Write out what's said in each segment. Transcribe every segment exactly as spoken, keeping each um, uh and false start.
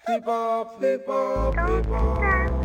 People, people, people.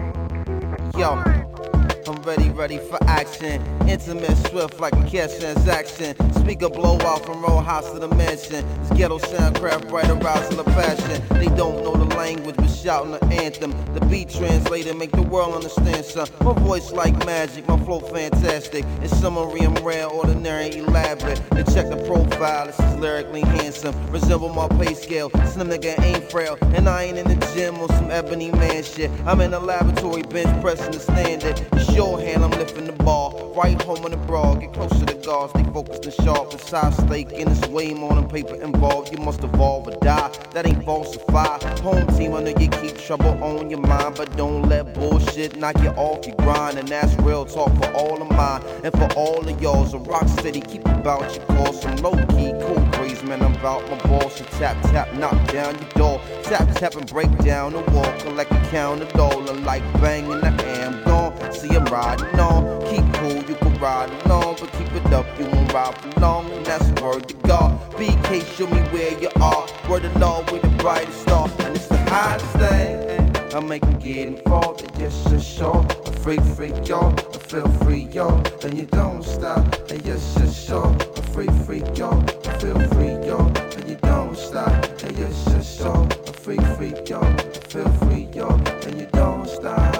Yo, I'm ready, ready for action. Intimate, swift like a cash transaction. Speaker blow out from row house to the mansion. This ghetto soundcraft right arousing the passion. They don't know the language, but shouting the anthem. The beat translated make the world understand, son. My voice like magic, my flow fantastic. In summary, I'm rare, ordinary, elaborate. And check the profile, this is lyrically handsome. Resemble my pay scale, slim nigga ain't frail. And I ain't in the gym on some ebony man shit. I'm in the laboratory, bench pressing the standard. Shorthand, I'm lifting the ball. Right home in the broad, get close to the guards. Stay focused and sharp. The side stake, and it's way more than paper involved. You must evolve or die. That ain't falsify. Home team, I know you keep trouble on your mind, but don't let bullshit knock you off your grind. And that's real talk for all of mine and for all of yours. A rock city, keep about your call. Some low key, cool breeze, man. I'm about my balls. So tap, tap, knock down your door. Tap, tap, and break down the wall. Collect a count of dollar like banging the am gone. See I'm riding on, keep cool, you can ride along, but keep it up, you won't ride for long, and that's the word to God. B K, show me where you are, word of law with the brightest star, and it's the hottest thing. I make them get involved, and yes, yes, sure, a freak, freak, y'all, I feel free, y'all, and you don't stop, and yes, yes, sure, a freak, freak, y'all, I feel free, y'all, and you don't stop, and yes, yes, sure, a freak, freak, y'all, I feel free, y'all, and you don't stop.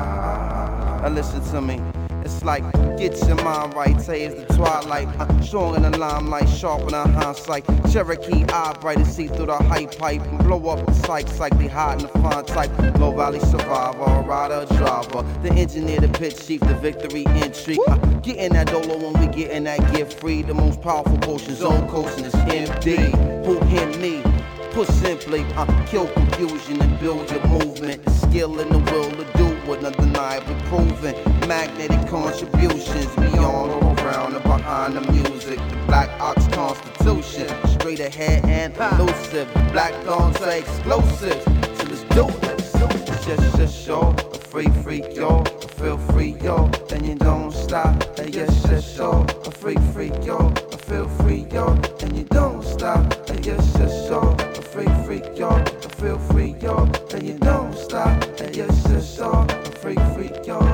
Now listen to me, it's like, get your mind right, say it's the twilight. I'm strong in the limelight, sharp in the hindsight. Cherokee eye bright and see through the high pipe. And blow up the psych, psych, they hide in the fine type. Low valley survivor, a rider, a driver. The engineer, the pit chief, the victory entry. Uh, getting that dolo when we getting that gift free. The most powerful potion, zone coaching is M D. Who him me? Put simply, uh, kill confusion and build your movement. The skill and the will to do what undeniably proven. Magnetic contributions beyond all around and behind the music. The Black Ox Constitution, straight ahead and elusive. Black Dawn's explosive, so let's do this. Just, just, yo, a free freak, yo, I feel free, yo, and you don't stop. And yes, yes, yo, a free freak, yo, I feel free, yo, and you don't stop. And yes, yes, yo, a free freak, yo, I feel free, yo, and you don't stop. And yes, yes, yo, a free freak, yo.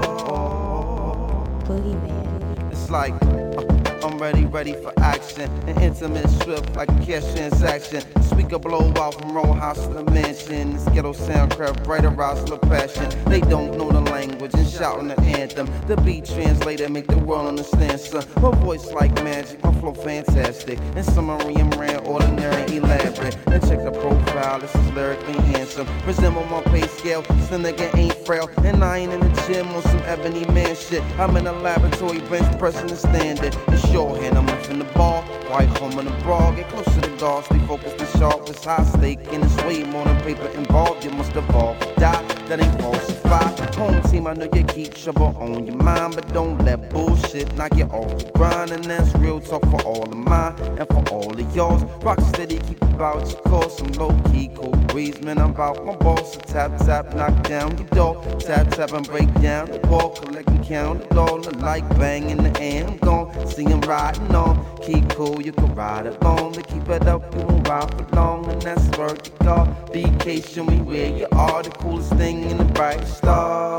Boogeyman. It's like, uh, I'm ready, ready for action. An intimate, swift like a cash transaction. Speaker blow out from row house to the mansion. This ghetto soundcraft bright arousing the passion. They don't know the language and shouting the anthem. The beat translated make the world understand, son. My voice like magic, my flow fantastic. In summary, I'm rare, ordinary, elaborate. And check the profile, this is lyrically handsome. Resemble my pay scale, some nigga ain't frail. And I ain't in the gym on some ebony man shit. I'm in the laboratory, bench pressing the standard. It's shorthand, I'm lifting the ball. Right home in the broad, get close to the guards. Stay focused and sharp, it's high stake. And it's way more than paper involved. You must evolve, die, that ain't falsify. Home team, I know you keep trouble on your mind, but don't let bullshit knock you off the grind. And that's real talk for all of mine and for all of yours. Rock steady, keep about your course. Some low key, cool breeze, man. I'm about my boss. So tap, tap, knock down your door. Tap, tap, and break down the wall. Collect and count it all. Like bang in the air. I'm gone, see him riding on. Keep cool, you can ride along. To keep it up, you won't ride for long. And that's work to God. B K, show me where you are. The coolest thing in the bright star.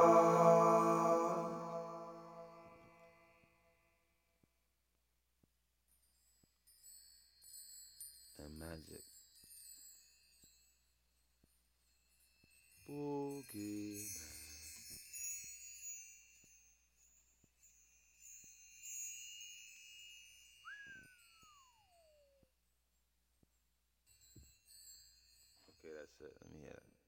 And magic. Boogie. Okay, that's it. Let me hear it.